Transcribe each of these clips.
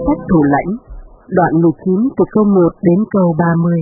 sách Thủ lãnh, đoạn 19 từ câu 1 đến câu 30.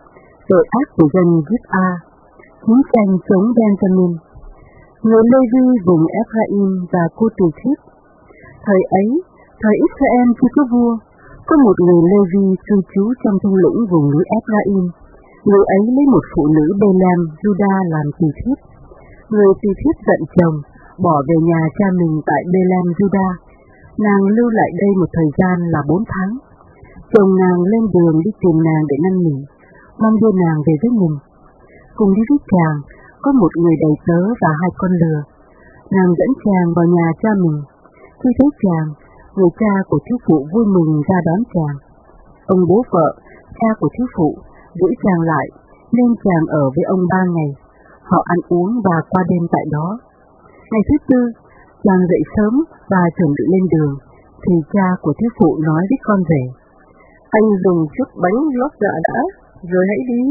Tội ác của dân Giết-a, chiến tranh chống Benjamin, người Lê-vi vùng Ephraim và cô tỳ thiếp. Thời ấy, thời Israel chưa có vua, có một người Lê-vi cư trú trong thung lũng vùng núi Ephraim. Người ấy lấy một phụ nữ Bê-lem, Juda làm tỳ thiếp. Người tỳ thiếp giận chồng, bỏ về nhà cha mình tại Bê-lem, Juda. Nàng lưu lại đây một thời gian là 4 tháng. Chồng nàng lên đường đi tìm nàng để năn nỉ, mong đưa nàng về với mình. Cùng đi với chàng có một người đầy tớ và 2 con lừa. Nàng dẫn chàng vào nhà cha mình. Khi thấy chàng, người cha của thiếu phụ vui mừng ra đón chàng. Ông bố vợ, cha của thiếu phụ, giữ chàng lại, nên chàng ở với ông 3 ngày. Họ ăn uống và qua đêm tại đó. Ngày thứ 4, chàng dậy sớm và chuẩn bị lên đường, thì cha của thiếu phụ nói với con rể: Anh dùng chút bánh lót dạ đã, rồi hãy đi.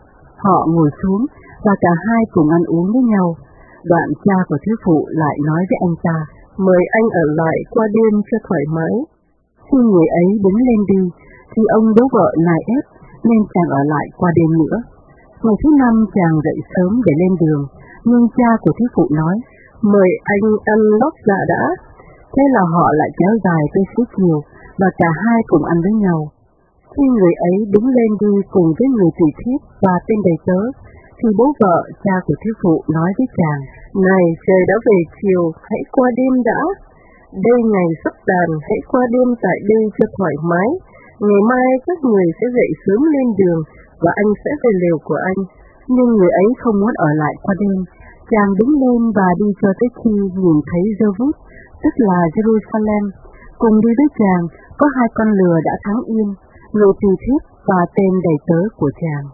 Họ ngồi xuống và cả hai cùng ăn uống với nhau. Đoạn cha của thiếu phụ lại nói với anh ta: Mời anh ở lại qua đêm cho thoải mái. Khi người ấy đứng lên đi, thì ông bố vợ nài ép, nên chàng ở lại qua đêm nữa. Ngày thứ 5 chàng dậy sớm để lên đường, nhưng cha của thiếu phụ nói: Mời anh ăn lót dạ đã. Thế là họ lại kéo dài tới xế chiều, và cả hai cùng ăn với nhau. Khi người ấy đứng lên đi cùng với người tỳ thiếp và tên đầy tớ, thì bố vợ, cha của thiếu phụ nói với chàng: Này, trời đã về chiều, hãy qua đêm đã. Đây ngày sắp tàn, hãy qua đêm tại đây cho thoải mái. Ngày mai các người sẽ dậy sớm lên đường, và anh sẽ về lều của anh. Nhưng người ấy không muốn ở lại qua đêm. Chàng đứng lên và đi cho tới khi nhìn thấy Giê-vút, tức là Jerusalem. Cùng đi với chàng có 2 con lừa đã thắng yên, người tỳ thiếp và tên đầy tớ của chàng.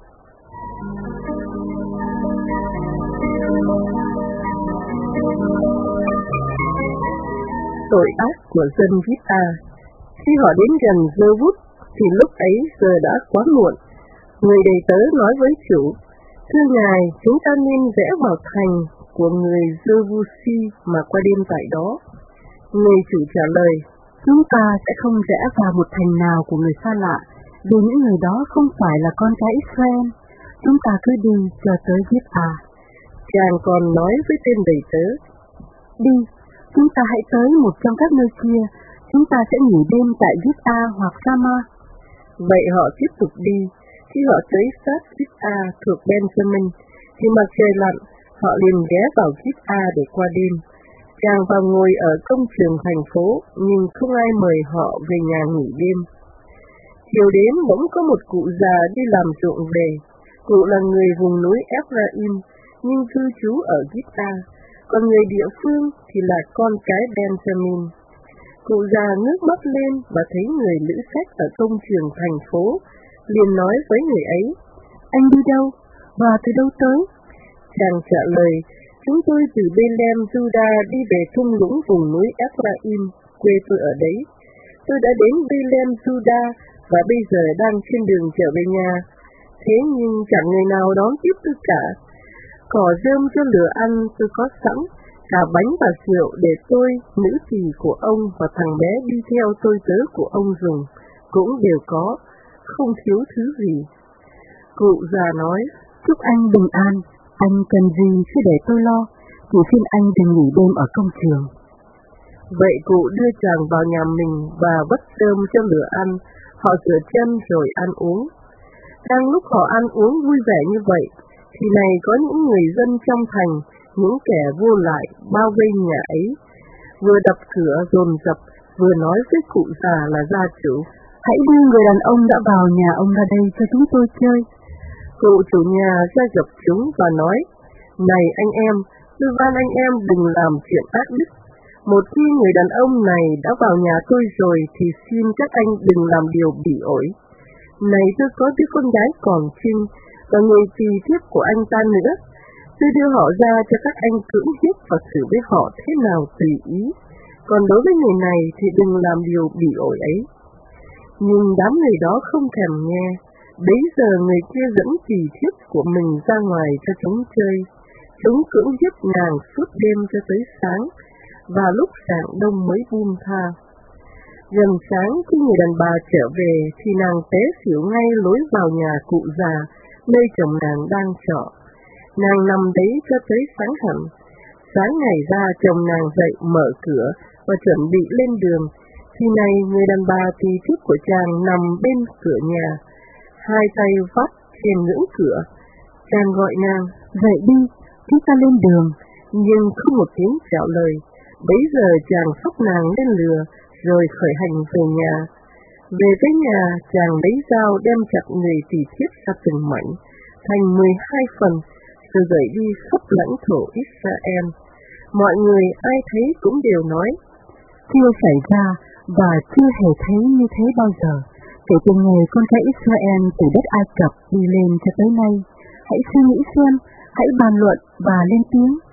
Tội ác của dân Giết-a. Khi họ đến gần Giê-vút, thì lúc ấy giờ đã quá muộn. Người đầy tớ nói với chủ: Thưa ngài, chúng ta nên rẽ vào thành của người Giê-vu-si mà qua đêm tại đó. Người chủ trả lời: Chúng ta sẽ không rẽ vào một thành nào của người xa lạ, vì những người đó không phải là con cái Israel. Chúng ta cứ đi cho tới Giết-a. Chàng còn nói với tên đầy tớ: Đi, chúng ta hãy tới một trong các nơi kia, chúng ta sẽ nghỉ đêm tại Giết-a hoặc Sa-ma. Vậy họ tiếp tục đi. Khi họ tới sát Giết-a thuộc Benjamin, thì mặt trời lặn, họ liền ghé vào Giết-a để qua đêm. Chàng vào ngồi ở công trường thành phố, nhưng không ai mời họ về nhà nghỉ đêm. Chiều đến bỗng có một cụ già đi làm ruộng về. Cụ là người vùng núi Ephraim, nhưng cư trú ở Giết-a, còn người địa phương thì là con cái Benjamin. Cụ già ngước mắt lên và thấy người lữ khách ở công trường thành phố, liền nói với người ấy: Anh đi đâu? Và từ đâu tới? Chàng trả lời: Chúng tôi từ Bê-lem, Juda đi về thung lũng vùng núi Ephraim, quê tôi ở đấy. Tôi đã đến Bê-lem, Juda và bây giờ đang trên đường trở về nhà. Thế nhưng chẳng người nào đón tiếp tôi cả. Cỏ rơm cho lửa ăn tôi có sẵn, cả bánh và rượu để tôi, nữ tỳ của ông và thằng bé đi theo tôi tớ của ông dùng, cũng đều có, không thiếu thứ gì. Cụ già nói: Chúc anh bình an, anh cần gì cứ để tôi lo, chỉ xin anh đừng nghỉ đêm ở công trường. Vậy cụ đưa chàng vào nhà mình và vất rơm cho lửa ăn, họ rửa chân rồi ăn uống. Đang lúc họ ăn uống vui vẻ như vậy, thì này có những người dân trong thành, những kẻ vô lại bao vây nhà ấy, vừa đập cửa dồn dập, vừa nói với cụ già là gia chủ: Hãy đưa người đàn ông đã vào nhà ông ra đây cho chúng tôi chơi. Cụ chủ nhà ra gặp chúng và nói: Này anh em, tôi van anh em đừng làm chuyện ác đức. Một khi người đàn ông này đã vào nhà tôi rồi, thì xin các anh đừng làm điều bỉ ổi. Này tôi có đứa con gái còn trinh, và người tỳ thiếp của anh ta nữa. Tôi đưa họ ra cho các anh cưỡng hiếp và xử với họ thế nào tùy ý. Còn đối với người này thì đừng làm điều bỉ ổi ấy. Nhưng đám người đó không thèm nghe. Bấy giờ người kia dẫn tỳ thiếp của mình ra ngoài cho chúng chơi. Chúng cưỡng hiếp nàng suốt đêm cho tới sáng, và lúc rạng đông mới buông tha. Gần sáng khi người đàn bà trở về thì nàng té xỉu ngay lối vào nhà cụ già, nơi chồng nàng đang trọ. Nàng nằm đấy cho tới sáng hẳn. Sáng ngày ra chồng nàng dậy mở cửa và chuẩn bị lên đường, thì này người đàn bà thì trước của chàng nằm bên cửa nhà, hai tay vắt trên ngưỡng cửa. Chàng gọi nàng, dậy đi, chúng ta lên đường. Nhưng không một tiếng trả lời. Bấy giờ chàng xốc nàng lên lừa, rồi khởi hành về nhà. Về tới nhà, chàng lấy dao đem chặt người tỳ thiếp ra từng mảnh, thành 12 phần, rồi gửi đi khắp lãnh thổ Israel. Mọi người ai thấy cũng đều nói, chưa xảy ra và chưa hề thấy như thế bao giờ, kể từ ngày con cái Israel từ đất Ai Cập đi lên cho tới nay. Hãy suy nghĩ xem, hãy bàn luận và lên tiếng.